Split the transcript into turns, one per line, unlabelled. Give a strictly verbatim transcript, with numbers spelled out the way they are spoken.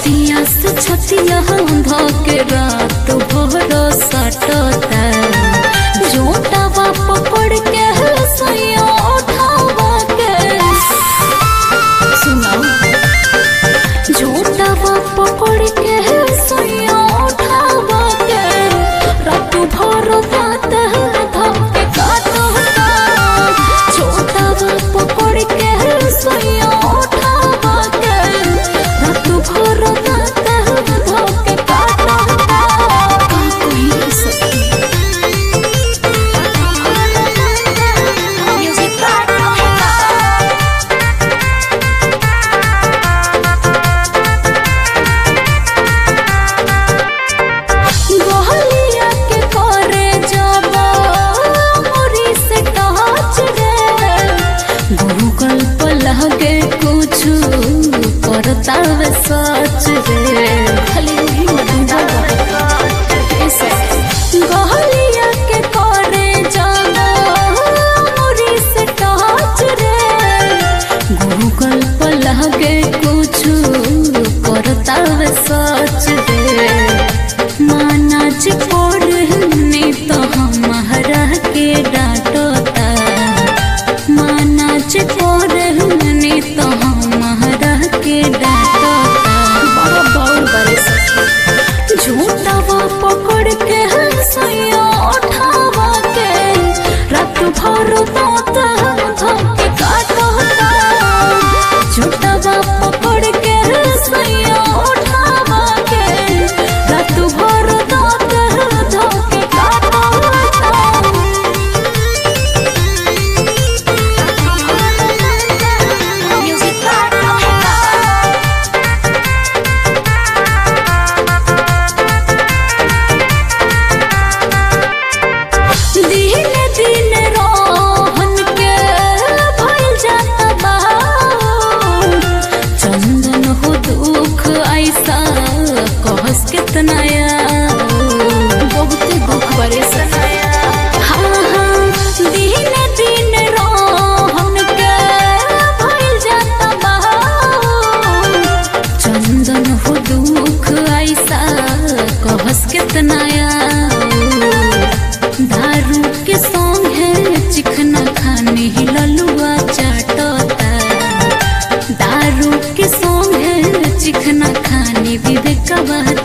छतिया से छतिया धके रात भर सटता जोटावा पकड़ के सैया उठावा के सुनाओ जोटावा पकड़ के सैया उठावा के रात भर रात धके काटता जोटावा पकड़ के सैया उठावा के रात भर रात धके काटता का कोई सखी म्यूजिक गोहलिया के करे जब मोरी से टच रे गूगल पर लगे कुछ करता वे सच रे खाली गोहलिया के करे जब मोरी से टच रे गूगल पर लगे कुछ करता वे सच रे माना जी पढ़ने तो हमारा के डांटता माना जी पढ़ने तो हमारा के डांटता बड़ा बौर बड़े सखी झूठावा पकड़ के सैया उठावा के रात भर दांत धके काटता झूठावा पकड़ के सैया उठावा के रात भर दांत धके काटता म्यूजिक दिन दिन रोहन के भइल जाता बाऊ चंदन हो दुख ऐसा कहस कितना बहुत दुख बरे सनाया हाँ हाँ दिन दिन रोहन के भइल जाता बाऊ चंदन हो दुख ऐसा कहस कितना दारू के सॉन्ग है चिकना खाने ललुआ चाटता दारू के सॉन्ग है चिकना खाने विवेक